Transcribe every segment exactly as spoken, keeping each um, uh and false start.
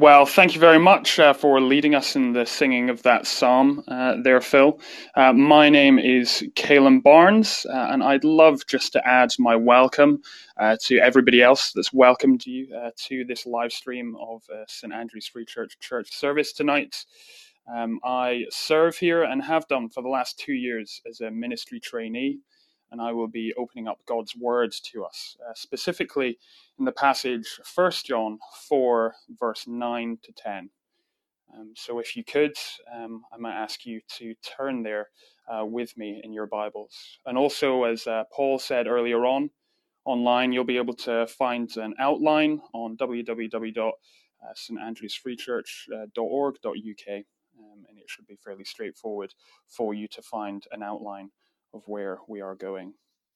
Well, thank you very much uh, for leading us in the singing of that psalm uh, there, Phil. Uh, my name is Caelan Barnes, uh, and I'd love just to add my welcome uh, to everybody else that's welcomed you uh, to this live stream of uh, St Andrew's Free Church church service tonight. Um, I serve here and have done for the last two years as a ministry trainee, and I will be opening up God's words to us, uh, specifically in the passage First John four, verse nine to ten. Um, so if you could, um, I might ask you to turn there uh, with me in your Bibles. And also, as uh, Paul said earlier on, online you'll be able to find an outline on w w w dot st andrews free church dot org dot u k, um, and it should be fairly straightforward for you to find an outline of where we are going.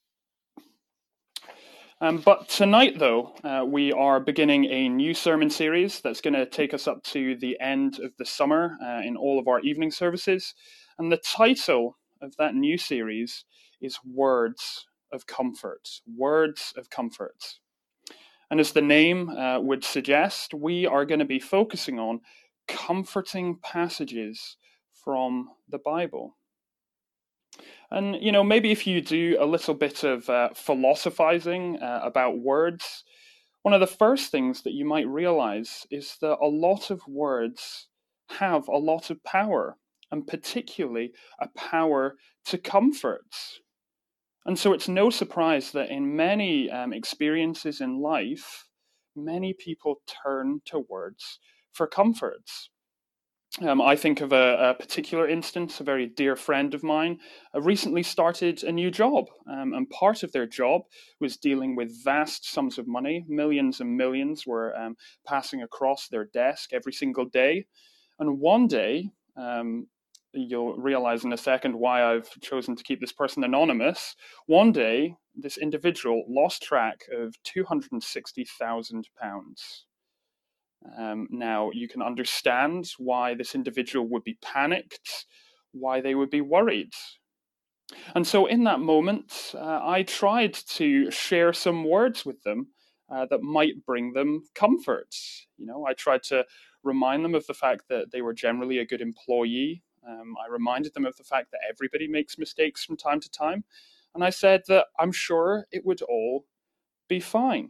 Um, but tonight, though, uh, we are beginning a new sermon series that's going to take us up to the end of the summer uh, in all of our evening services. And the title of that new series is Words of Comfort. Words of Comfort. And as the name uh, would suggest, we are going to be focusing on comforting passages from the Bible. And, you know, maybe if you do a little bit of uh, philosophizing uh, about words, one of the first things that you might realize is that a lot of words have a lot of power, and particularly a power to comfort. And so it's no surprise that in many um, experiences in life, many people turn to words for comfort. Um, I think of a, a particular instance. A very dear friend of mine uh, recently started a new job, um, and part of their job was dealing with vast sums of money. Millions and millions were um, passing across their desk every single day. And one day, um, you'll realize in a second why I've chosen to keep this person anonymous. One day, this individual lost track of two hundred sixty thousand pounds. Um, now, you can understand why this individual would be panicked, why they would be worried. And so, in that moment, uh, I tried to share some words with them uh, that might bring them comfort. You know, I tried to remind them of the fact that they were generally a good employee. Um, I reminded them of the fact that everybody makes mistakes from time to time. And I said that I'm sure it would all be fine.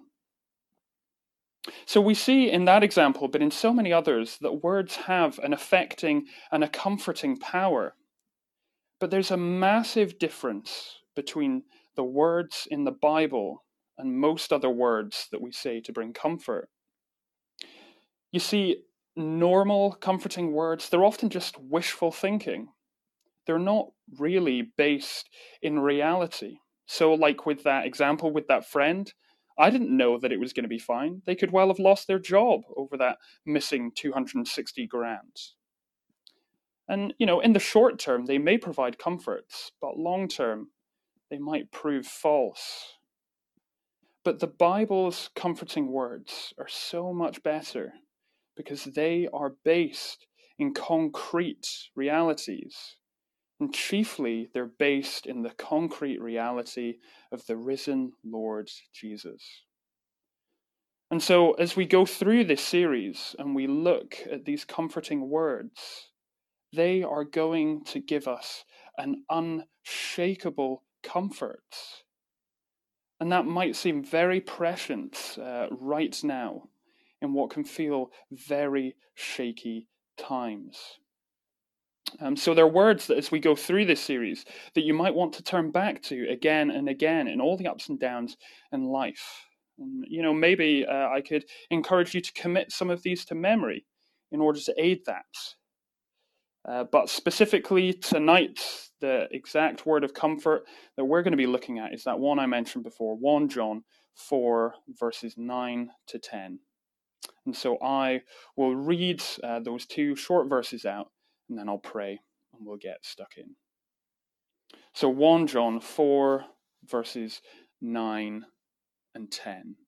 So we see in that example, but in so many others, that words have an affecting and a comforting power. But there's a massive difference between the words in the Bible and most other words that we say to bring comfort. You see, normal comforting words, they're often just wishful thinking. They're not really based in reality. So like with that example with that friend, I didn't know that it was going to be fine. They could well have lost their job over that missing two hundred sixty grand. And, you know, in the short term, they may provide comforts, but long term, they might prove false. But the Bible's comforting words are so much better because they are based in concrete realities. And chiefly, they're based in the concrete reality of the risen Lord Jesus. And so, as we go through this series and we look at these comforting words, they are going to give us an unshakable comfort. And that might seem very prescient uh, right now in what can feel very shaky times. Um, so there are words that as we go through this series that you might want to turn back to again and again in all the ups and downs in life. And, you know, maybe uh, I could encourage you to commit some of these to memory in order to aid that. Uh, but specifically tonight, the exact word of comfort that we're going to be looking at is that one I mentioned before, First John four, verses nine to ten. And so I will read uh, those two short verses out, and then I'll pray, and we'll get stuck in. So First John four, verses nine and ten.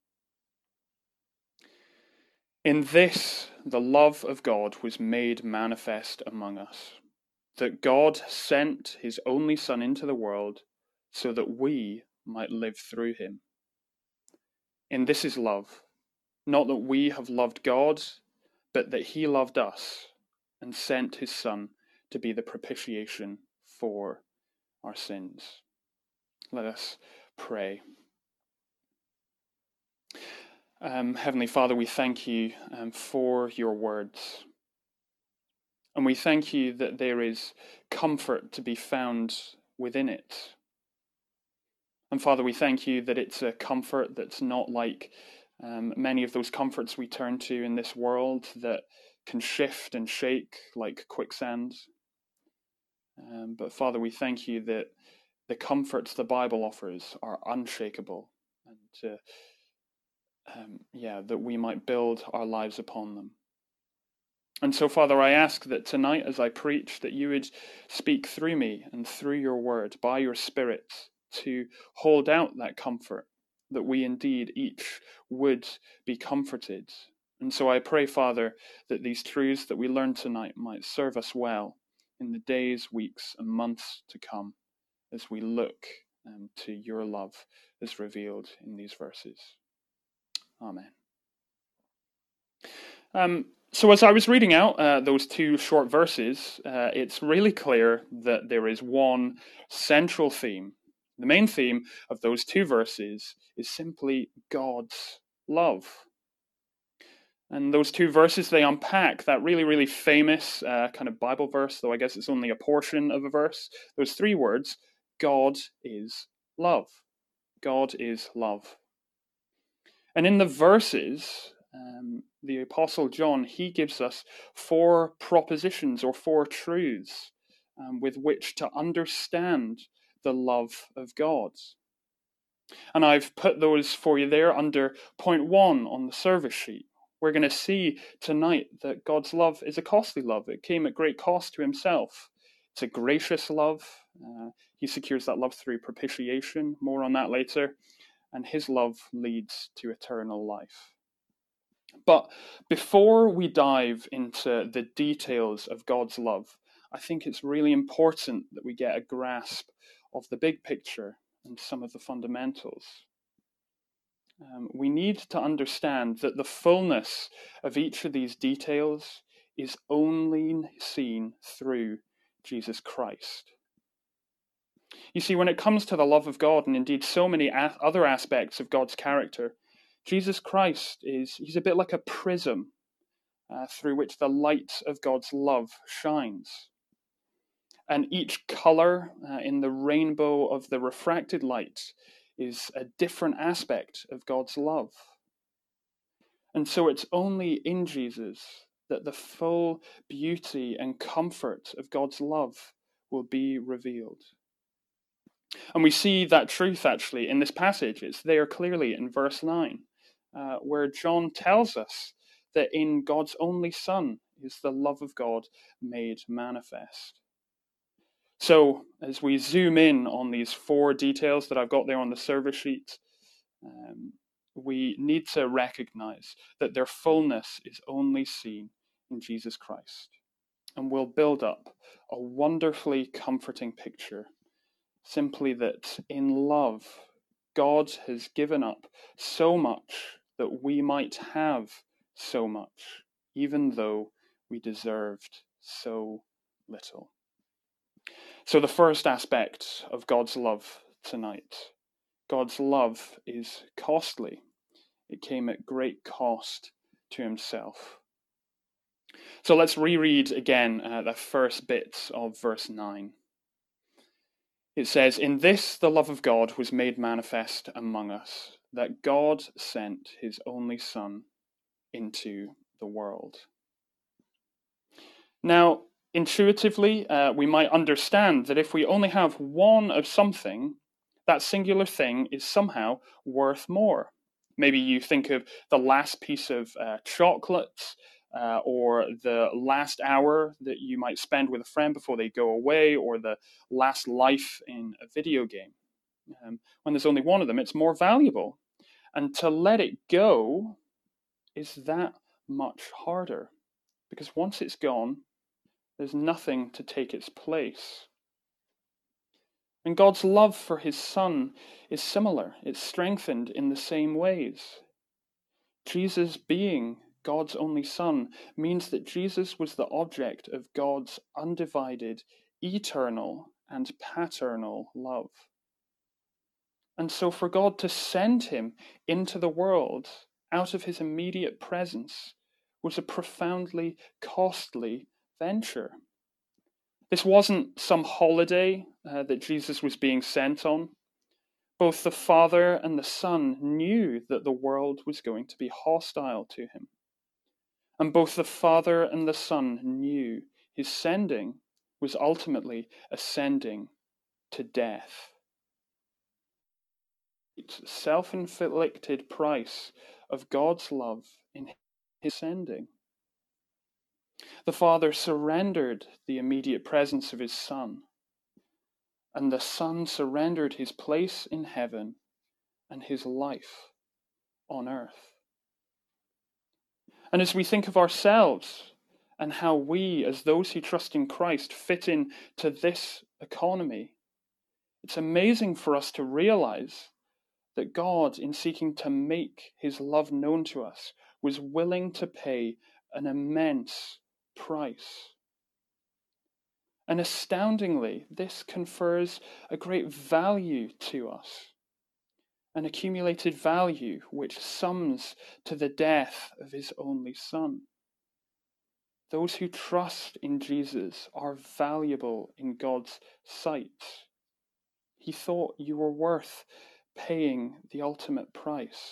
In this, the love of God was made manifest among us, that God sent his only Son into the world so that we might live through him. And this is love, not that we have loved God, but that he loved us and sent his Son to be the propitiation for our sins. Let us pray. Um, Heavenly Father, we thank you um, for your words. And we thank you that there is comfort to be found within it. And Father, we thank you that it's a comfort that's not like um, many of those comforts we turn to in this world that can shift and shake like quicksand. Um, but Father, we thank you that the comforts the Bible offers are unshakable, and uh, um, yeah, that we might build our lives upon them. And so, Father, I ask that tonight as I preach, that you would speak through me and through your word, by your Spirit, to hold out that comfort, that we indeed each would be comforted. And so I pray, Father, that these truths that we learn tonight might serve us well in the days, weeks, and months to come as we look um, to your love as revealed in these verses. Amen. Um, so as I was reading out uh, those two short verses, uh, it's really clear that there is one central theme. The main theme of those two verses is simply God's love. And those two verses, they unpack that really, really famous uh, kind of Bible verse, though I guess it's only a portion of a verse. Those three words, God is love. God is love. And in the verses, um, the Apostle John, he gives us four propositions or four truths um, with which to understand the love of God. And I've put those for you there under point one on the service sheet. We're going to see tonight that God's love is a costly love. It came at great cost to himself. It's a gracious love. Uh, he secures that love through propitiation. More on that later. And his love leads to eternal life. But before we dive into the details of God's love, I think it's really important that we get a grasp of the big picture and some of the fundamentals. Um, we need to understand that the fullness of each of these details is only seen through Jesus Christ. You see, when it comes to the love of God, and indeed so many a- other aspects of God's character, Jesus Christ is, he's a bit like a prism uh, through which the light of God's love shines. And each color uh, in the rainbow of the refracted light is a different aspect of God's love. And so it's only in Jesus that the full beauty and comfort of God's love will be revealed. And we see that truth actually in this passage. It's there clearly in verse nine, uh, where John tells us that in God's only Son is the love of God made manifest. So as we zoom in on these four details that I've got there on the service sheet, um, we need to recognize that their fullness is only seen in Jesus Christ, and will build up a wonderfully comforting picture. Simply that in love, God has given up so much that we might have so much, even though we deserved so little. So the first aspect of God's love tonight, God's love is costly. It came at great cost to himself. So let's reread again uh, the first bit of verse nine. It says, "In this the love of God was made manifest among us, that God sent his only Son into the world." Now, intuitively, uh, we might understand that if we only have one of something, that singular thing is somehow worth more. Maybe you think of the last piece of uh, chocolate, uh, or the last hour that you might spend with a friend before they go away, or the last life in a video game. Um, when there's only one of them, it's more valuable. And to let it go is that much harder, because once it's gone, there's nothing to take its place. And God's love for his Son is similar. It's strengthened in the same ways. Jesus, being God's only Son, means that Jesus was the object of God's undivided, eternal, and paternal love. And so for God to send him into the world out of his immediate presence was a profoundly costly venture. This wasn't some holiday uh, that Jesus was being sent on. Both the Father and the Son knew that the world was going to be hostile to him. And both the Father and the Son knew his sending was ultimately ascending to death. It's self-inflicted price of God's love in his sending. The Father surrendered the immediate presence of his Son, and the Son surrendered his place in heaven and his life on earth. And as we think of ourselves and how we, as those who trust in Christ, fit in to this economy, it's amazing for us to realize that God, in seeking to make his love known to us, was willing to pay an immense price. And astoundingly, this confers a great value to us, an accumulated value which sums to the death of his only Son. Those who trust in Jesus are valuable in God's sight. He thought you were worth paying the ultimate price.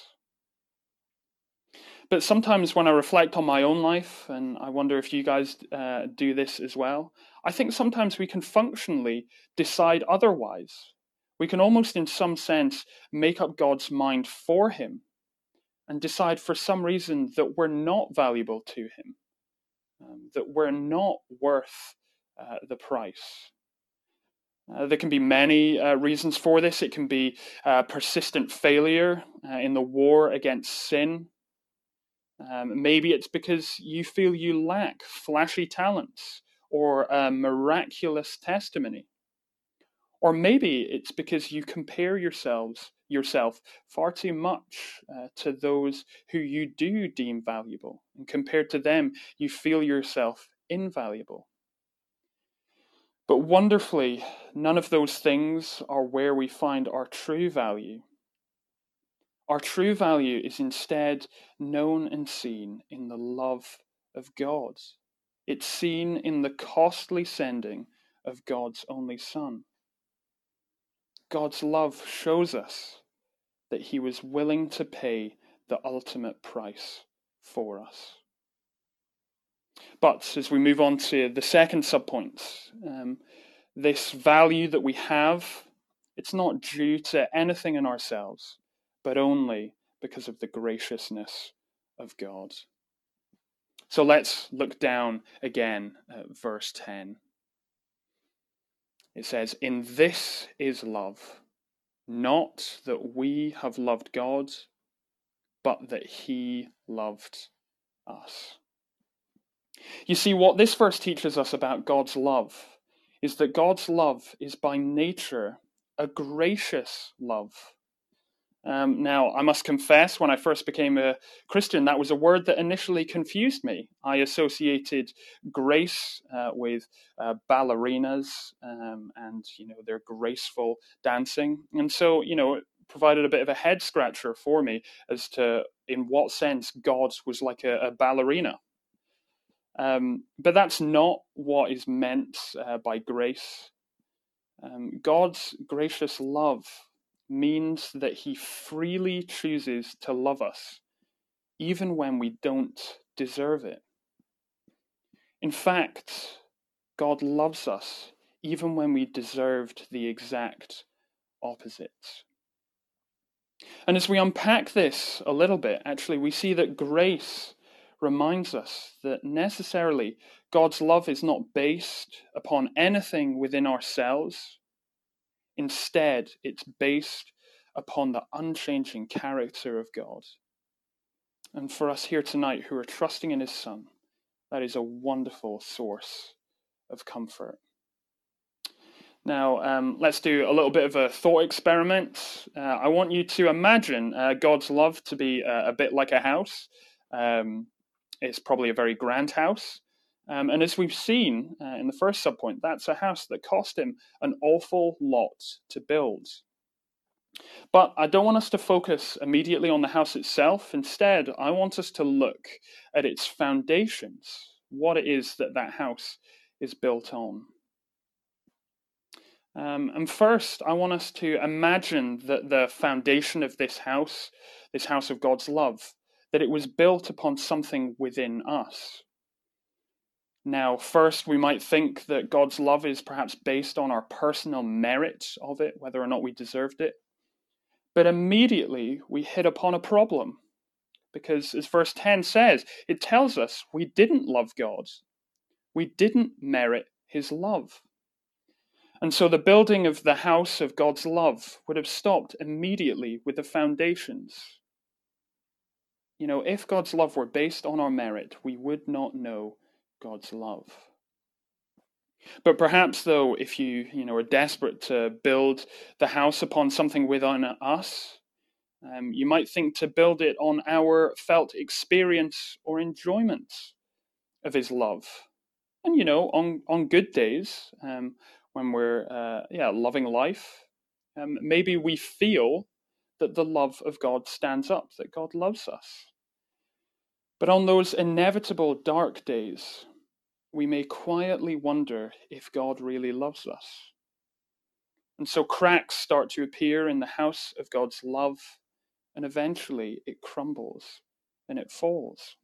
But sometimes when I reflect on my own life, and I wonder if you guys uh, do this as well, I think sometimes we can functionally decide otherwise. We can almost in some sense make up God's mind for him and decide for some reason that we're not valuable to him, um, that we're not worth uh, the price. Uh, there can be many uh, reasons for this. It can be uh, persistent failure uh, in the war against sin. Um, maybe it's because you feel you lack flashy talents or a miraculous testimony. Or maybe it's because you compare yourselves yourself far too much uh, to those who you do deem valuable, and compared to them, you feel yourself invaluable. But wonderfully, none of those things are where we find our true value. Our true value is instead known and seen in the love of God. It's seen in the costly sending of God's only Son. God's love shows us that he was willing to pay the ultimate price for us. But as we move on to the second subpoint, um, this value that we have, it's not due to anything in ourselves, but only because of the graciousness of God. So let's look down again at verse ten. It says, "In this is love, not that we have loved God, but that he loved us." You see, what this verse teaches us about God's love is that God's love is by nature a gracious love. Um, now, I must confess, when I first became a Christian, that was a word that initially confused me. I associated grace uh, with uh, ballerinas um, and, you know, their graceful dancing. And so, you know, it provided a bit of a head scratcher for me as to in what sense God was like a, a ballerina. Um, but that's not what is meant uh, by grace. Um, God's gracious love means that he freely chooses to love us, even when we don't deserve it. In fact, God loves us even when we deserved the exact opposite. And as we unpack this a little bit, actually, we see that grace reminds us that necessarily God's love is not based upon anything within ourselves. Instead, it's based upon the unchanging character of God. And for us here tonight who are trusting in his Son, that is a wonderful source of comfort. Now, um, let's do a little bit of a thought experiment. Uh, I want you to imagine uh, God's love to be uh, a bit like a house. Um, It's probably a very grand house. Um, and as we've seen uh, in the first subpoint, that's a house that cost him an awful lot to build. But I don't want us to focus immediately on the house itself. Instead, I want us to look at its foundations, what it is that that house is built on. Um, and first, I want us to imagine that the foundation of this house, this house of God's love, that it was built upon something within us. Now, first, we might think that God's love is perhaps based on our personal merit of it, whether or not we deserved it. But immediately, we hit upon a problem. Because as verse ten says, it tells us we didn't love God. We didn't merit his love. And so the building of the house of God's love would have stopped immediately with the foundations. You know, if God's love were based on our merit, we would not know God's love. But perhaps, though, if you, you know, are desperate to build the house upon something within us, um, you might think to build it on our felt experience or enjoyment of his love. And, you know, on, on good days, um, when we're uh, yeah loving life, um, maybe we feel that the love of God stands up, that God loves us. But on those inevitable dark days, we may quietly wonder if God really loves us. And so cracks start to appear in the house of God's love, and eventually it crumbles and it falls.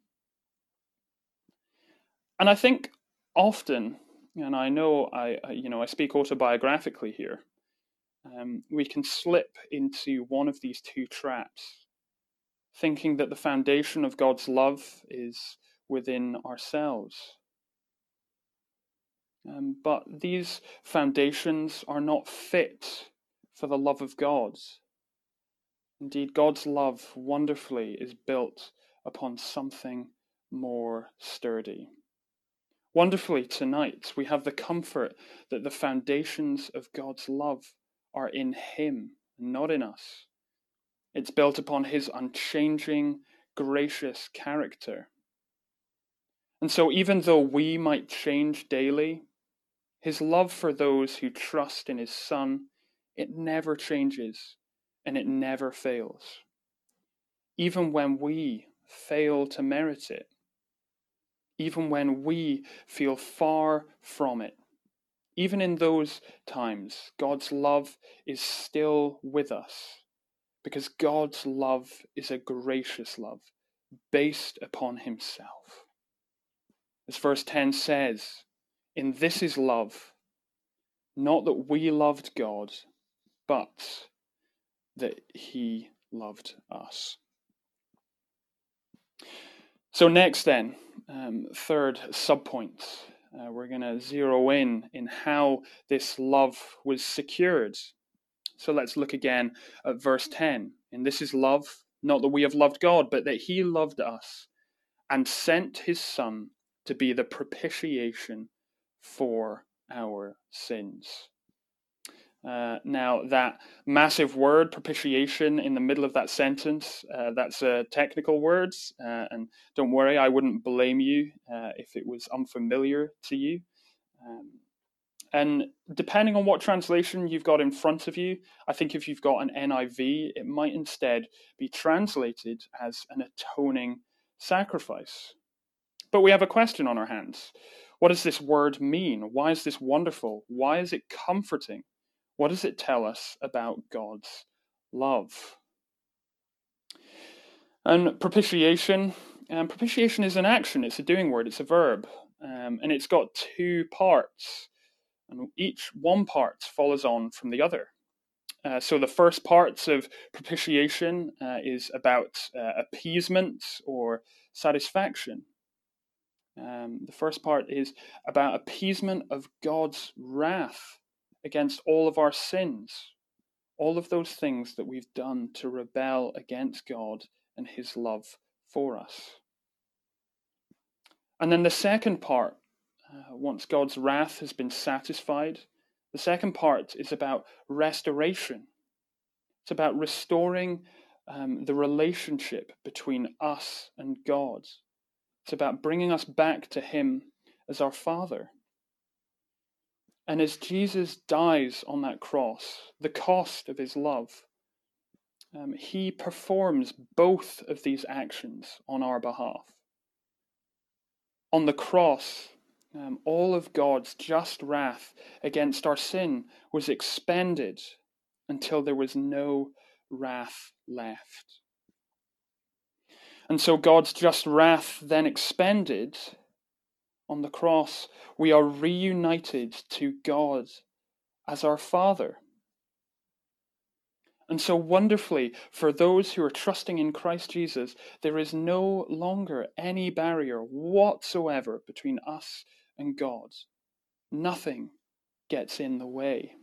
And I think often, and I know I, you know, I speak autobiographically here, um, we can slip into one of these two traps, thinking that the foundation of God's love is within ourselves. Um, but these foundations are not fit for the love of God. Indeed, God's love wonderfully is built upon something more sturdy. Wonderfully, tonight, we have the comfort that the foundations of God's love are in him, not in us. It's built upon his unchanging, gracious character. And so even though we might change daily, his love for those who trust in his Son, it never changes and it never fails. Even when we fail to merit it, even when we feel far from it, even in those times, God's love is still with us, because God's love is a gracious love based upon himself. As verse ten says, in this is love, not that we loved God, but that he loved us. So next then, um, third subpoint, uh, we're going to zero in in how this love was secured. So let's look again at verse ten. And this is love, not that we have loved God, but that he loved us and sent his Son to be the propitiation for our sins. Uh, now, that massive word, propitiation, in the middle of that sentence, uh, that's a technical word, uh, and don't worry, I wouldn't blame you uh, if it was unfamiliar to you. Um, and depending on what translation you've got in front of you, I think if you've got an N I V, it might instead be translated as an atoning sacrifice. But we have a question on our hands. What does this word mean? Why is this wonderful? Why is it comforting? What does it tell us about God's love? And propitiation, um, propitiation is an action. It's a doing word. It's a verb. Um, and it's got two parts. And each one part follows on from the other. Uh, so the first part of propitiation uh, is about uh, appeasement or satisfaction. Um, the first part is about appeasement of God's wrath against all of our sins, all of those things that we've done to rebel against God and his love for us. And then the second part, uh, once God's wrath has been satisfied, the second part is about restoration. It's about restoring um, the relationship between us and God. It's about bringing us back to him as our Father. And as Jesus dies on that cross, the cost of his love, um, he performs both of these actions on our behalf. On the cross, um, all of God's just wrath against our sin was expended until there was no wrath left. And so God's just wrath then expended on the cross, we are reunited to God as our Father. And so wonderfully, for those who are trusting in Christ Jesus, there is no longer any barrier whatsoever between us and God. Nothing gets in the way.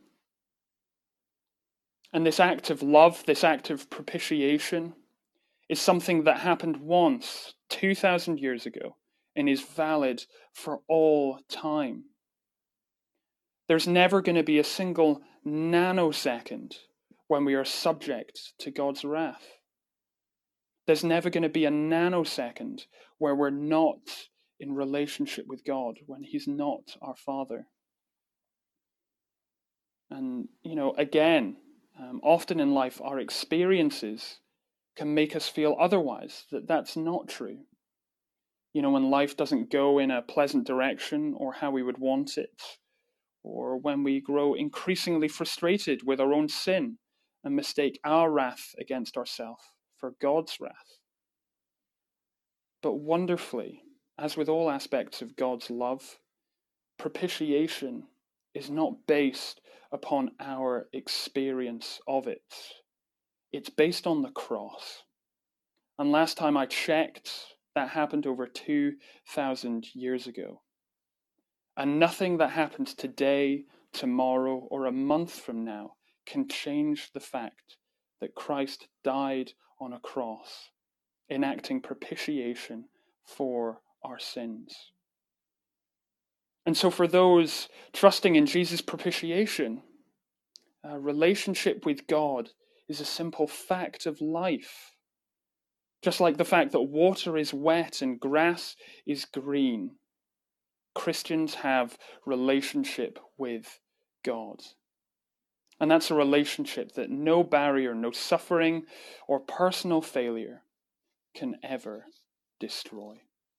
And this act of love, this act of propitiation, is something that happened once, two thousand years ago, and is valid for all time. There's never going to be a single nanosecond when we are subject to God's wrath. There's never going to be a nanosecond where we're not in relationship with God, when he's not our Father. And, you know, again, um, often in life, our experiences can make us feel otherwise, that that's not true. You know, when life doesn't go in a pleasant direction or how we would want it, or when we grow increasingly frustrated with our own sin and mistake our wrath against ourselves for God's wrath. But wonderfully, as with all aspects of God's love, propitiation is not based upon our experience of it. It's based on the cross. And last time I checked, that happened over two thousand years ago. And nothing that happens today, tomorrow, or a month from now can change the fact that Christ died on a cross, enacting propitiation for our sins. And so for those trusting in Jesus' propitiation, a relationship with God is a simple fact of life. Just like the fact that water is wet and grass is green, Christians have relationship with God. And that's a relationship that no barrier, no suffering, or personal failure can ever destroy.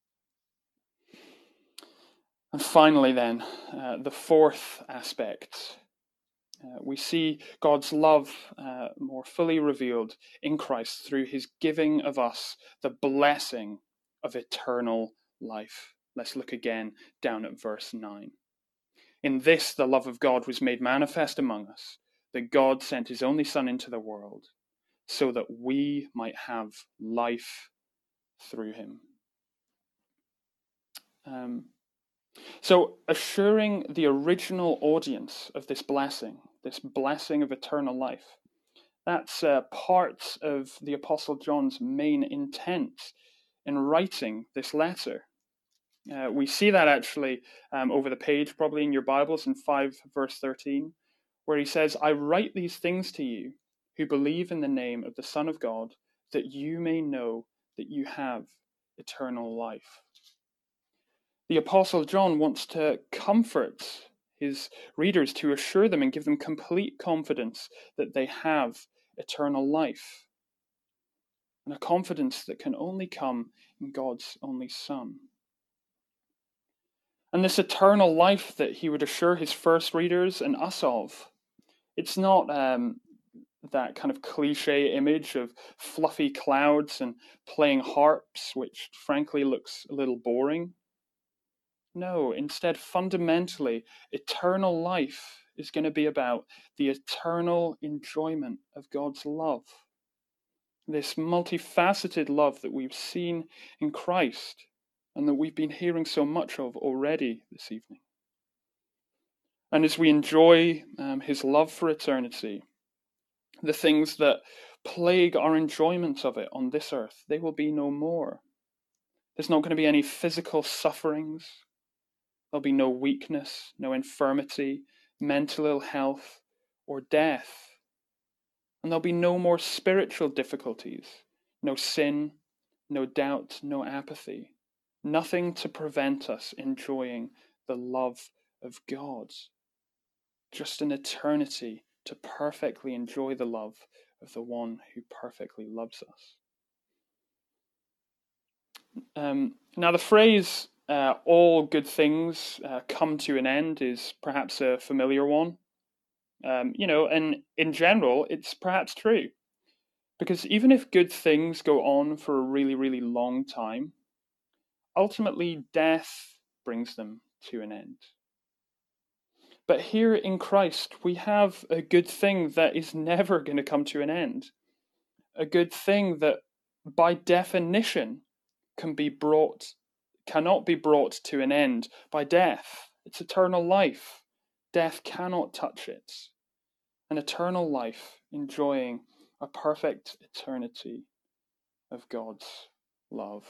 And finally then, uh, the fourth aspect. Uh, we see God's love uh, more fully revealed in Christ through his giving of us the blessing of eternal life. Let's look again down at verse nine. In this the love of God was made manifest among us, that God sent his only Son into the world, so that we might have life through him. Um, so assuring the original audience of this blessing, this blessing of eternal life, that's uh, part of the Apostle John's main intent in writing this letter. Uh, we see that actually um, over the page, probably in your Bibles, in five verse thirteen, where he says, I write these things to you who believe in the name of the Son of God, that you may know that you have eternal life. The Apostle John wants to comfort his readers, to assure them and give them complete confidence that they have eternal life. And a confidence that can only come in God's only Son. And this eternal life that he would assure his first readers and us of, it's not um, that kind of cliche image of fluffy clouds and playing harps, which frankly looks a little boring. No, instead, fundamentally, eternal life is going to be about the eternal enjoyment of God's love. This multifaceted love that we've seen in Christ and that we've been hearing so much of already this evening. And as we enjoy um, his love for eternity, the things that plague our enjoyment of it on this earth, they will be no more. There's not going to be any physical sufferings. There'll be no weakness, no infirmity, mental ill health, or death. And there'll be no more spiritual difficulties, no sin, no doubt, no apathy. Nothing to prevent us enjoying the love of God. Just an eternity to perfectly enjoy the love of the one who perfectly loves us. Um, now, the phrase, uh, all good things uh, come to an end, is perhaps a familiar one. Um, you know, and in general, it's perhaps true. Because even if good things go on for a really, really long time, ultimately death brings them to an end. But here in Christ, we have a good thing that is never going to come to an end. A good thing that, by definition, can be brought, cannot be brought to an end by death. It's eternal life. Death cannot touch it. An eternal life, enjoying a perfect eternity of God's love.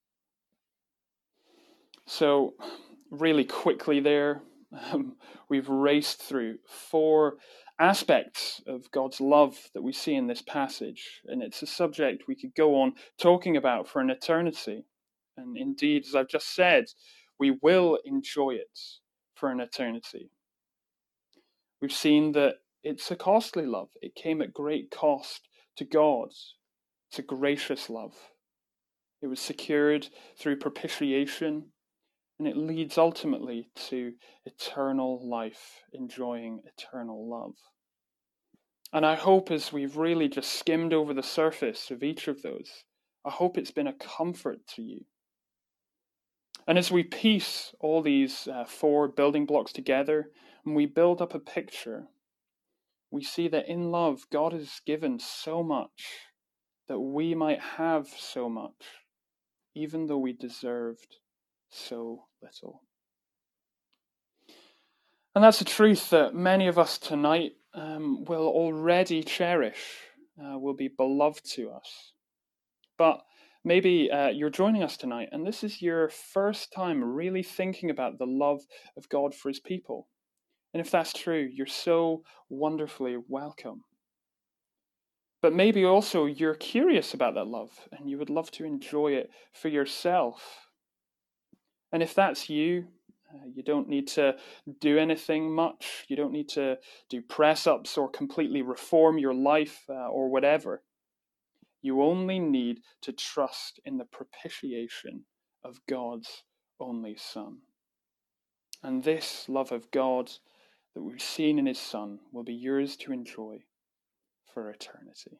So, really quickly there, um, we've raced through four aspects of God's love that we see in this passage, and it's a subject we could go on talking about for an eternity. And indeed, as I've just said, we will enjoy it for an eternity. We've seen that it's a costly love. It came at great cost to God. It's a gracious love. It was secured through propitiation, and it leads ultimately to eternal life, enjoying eternal love. And I hope, as we've really just skimmed over the surface of each of those, I hope it's been a comfort to you. And as we piece all these uh, four building blocks together, and we build up a picture, we see that in love, God has given so much that we might have so much, even though we deserved so little. And that's a truth that many of us tonight um, will already cherish, uh, will be beloved to us. But maybe uh, you're joining us tonight, and this is your first time really thinking about the love of God for his people. And if that's true, you're so wonderfully welcome. But maybe also you're curious about that love, and you would love to enjoy it for yourself. And if that's you, uh, you don't need to do anything much. You don't need to do press-ups or completely reform your life uh, or whatever. You only need to trust in the propitiation of God's only Son. And this love of God that we've seen in his Son will be yours to enjoy for eternity.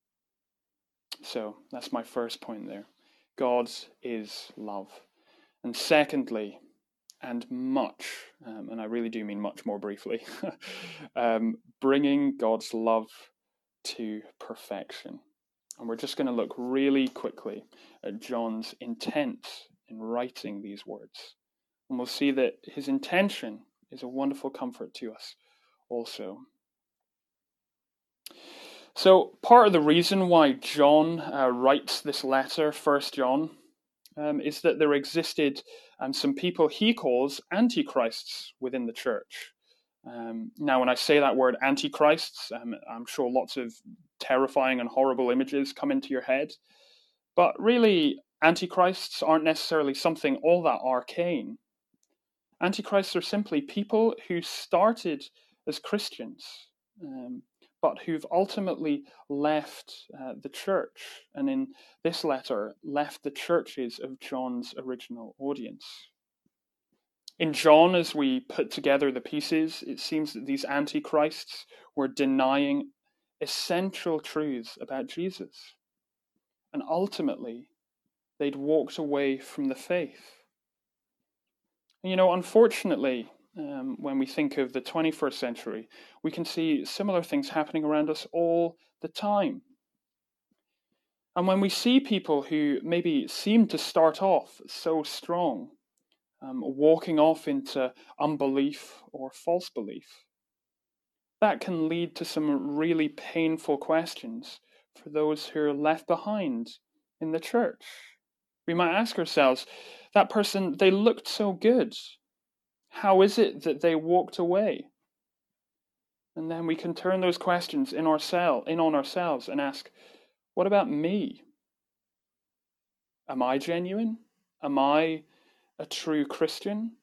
So that's my first point there. God is love. And secondly, and much, um, and I really do mean much more briefly, um, bringing God's love to perfection. And we're just going to look really quickly at John's intent in writing these words. And we'll see that his intention is a wonderful comfort to us also. So part of the reason why John uh, writes this letter, First John, um, is that there existed um, some people he calls antichrists within the church. Um, now, when I say that word antichrists, um, I'm sure lots of terrifying and horrible images come into your head. But really, antichrists aren't necessarily something all that arcane. Antichrists are simply people who started as Christians, um, but who've ultimately left uh, the church, and in this letter, left the churches of John's original audience. In John, as we put together the pieces, it seems that these antichrists were denying essential truths about Jesus. And ultimately, they'd walked away from the faith. And, you know, unfortunately, um, when we think of the twenty-first century, we can see similar things happening around us all the time. And when we see people who maybe seem to start off so strong, Um, walking off into unbelief or false belief, that can lead to some really painful questions for those who are left behind in the church. We might ask ourselves, that person, they looked so good. How is it that they walked away? And then we can turn those questions in, oursel- in on ourselves and ask, what about me? Am I genuine? Am I a true Christian?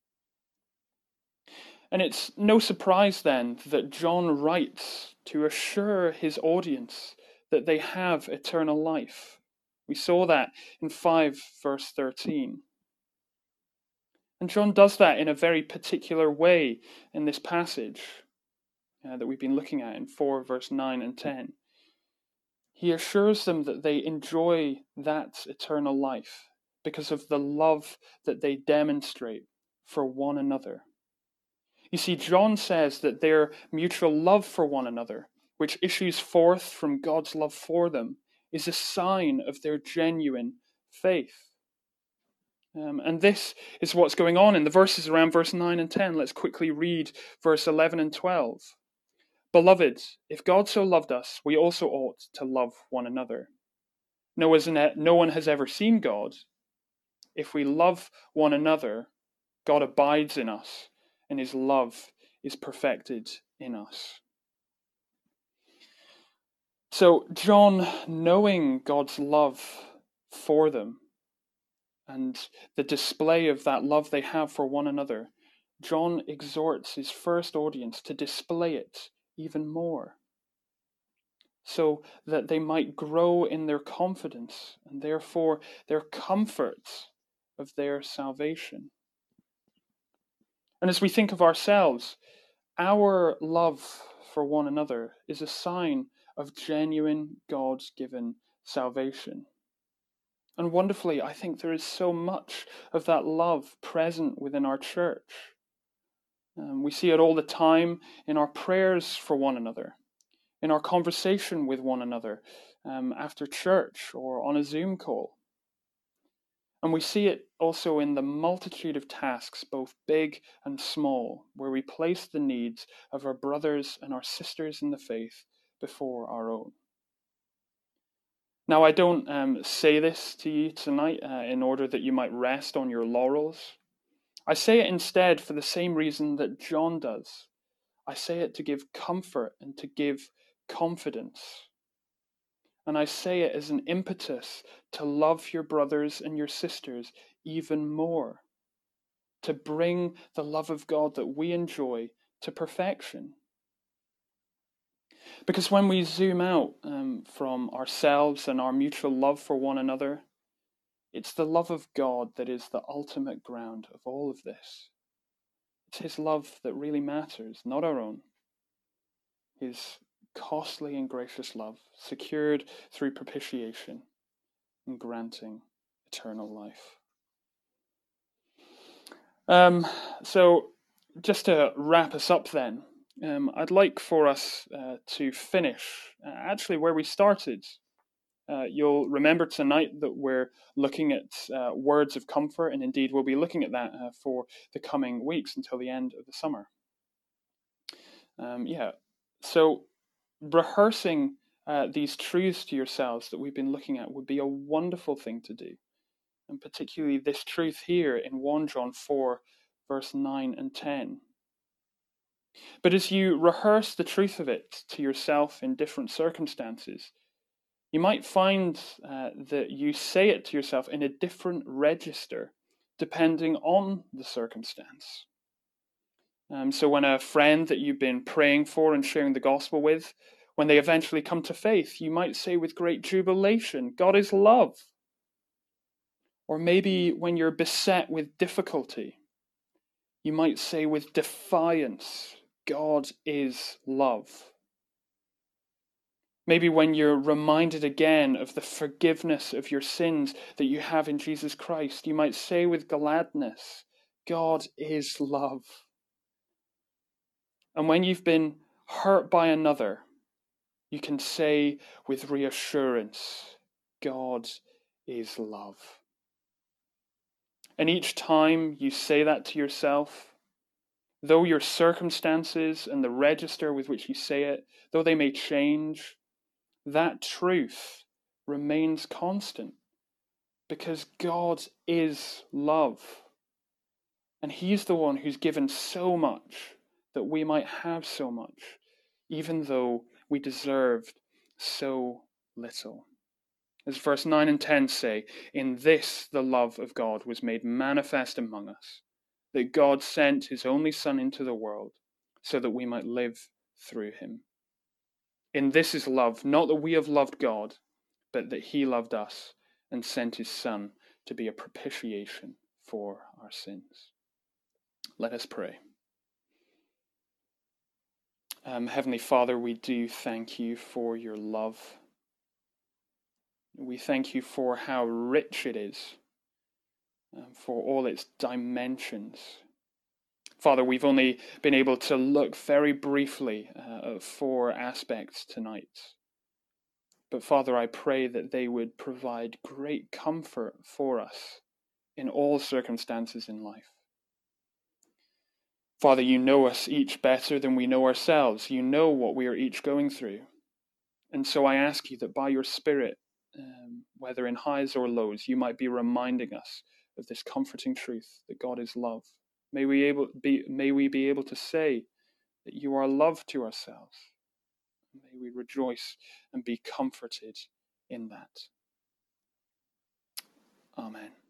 And it's no surprise then that John writes to assure his audience that they have eternal life. We saw that in five verse thirteen. And John does that in a very particular way in this passage uh, that we've been looking at in four verse nine and ten. He assures them that they enjoy that eternal life because of the love that they demonstrate for one another. You see, John says that their mutual love for one another, which issues forth from God's love for them, is a sign of their genuine faith. Um, and this is what's going on in the verses around verse nine and ten. Let's quickly read verse eleven and twelve. Beloved, if God so loved us, we also ought to love one another. No one has ever seen God. If we love one another, God abides in us, and his love is perfected in us. So John, knowing God's love for them and the display of that love they have for one another, John exhorts his first audience to display it even more, so that they might grow in their confidence and therefore their comfort of their salvation. And as we think of ourselves, our love for one another is a sign of genuine God-given salvation. And wonderfully, I think there is so much of that love present within our church. Um, we see it all the time in our prayers for one another, in our conversation with one another um, after church or on a Zoom call. And we see it also in the multitude of tasks, both big and small, where we place the needs of our brothers and our sisters in the faith before our own. Now, I don't um, say this to you tonight uh, in order that you might rest on your laurels. I say it instead for the same reason that John does. I say it to give comfort and to give confidence. And I say it as an impetus to love your brothers and your sisters even more, to bring the love of God that we enjoy to perfection. Because when we zoom out um, from ourselves and our mutual love for one another, it's the love of God that is the ultimate ground of all of this. It's his love that really matters, not our own. His costly and gracious love, secured through propitiation and granting eternal life. Um, so, just to wrap us up then, um, I'd like for us uh, to finish uh, actually where we started. Uh, you'll remember tonight that we're looking at uh, words of comfort, and indeed we'll be looking at that uh, for the coming weeks until the end of the summer. Um, yeah, so rehearsing uh, these truths to yourselves that we've been looking at would be a wonderful thing to do. And particularly this truth here in First John four, verse nine and ten. But as you rehearse the truth of it to yourself in different circumstances, you might find uh, that you say it to yourself in a different register depending on the circumstance. Um, so when a friend that you've been praying for and sharing the gospel with, when they eventually come to faith, you might say with great jubilation, God is love. Or maybe when you're beset with difficulty, you might say with defiance, God is love. Maybe when you're reminded again of the forgiveness of your sins that you have in Jesus Christ, you might say with gladness, God is love. And when you've been hurt by another, you can say with reassurance, God is love. And each time you say that to yourself, though your circumstances and the register with which you say it, though they may change, that truth remains constant because God is love. And he's the one who's given so much that we might have so much, even though we deserved so little. As verse nine and ten say, in this the love of God was made manifest among us, that God sent his only Son into the world so that we might live through him. In this is love, not that we have loved God, but that he loved us and sent his Son to be a propitiation for our sins. Let us pray. Um, Heavenly Father, we do thank you for your love. We thank you for how rich it is, um, for all its dimensions. Father, we've only been able to look very briefly uh, at four aspects tonight. But Father, I pray that they would provide great comfort for us in all circumstances in life. Father, you know us each better than we know ourselves. You know what we are each going through. And so I ask you that by your Spirit, um, whether in highs or lows, you might be reminding us of this comforting truth that God is love. May we able be may we be able to say that you are love to ourselves. May we rejoice and be comforted in that. Amen.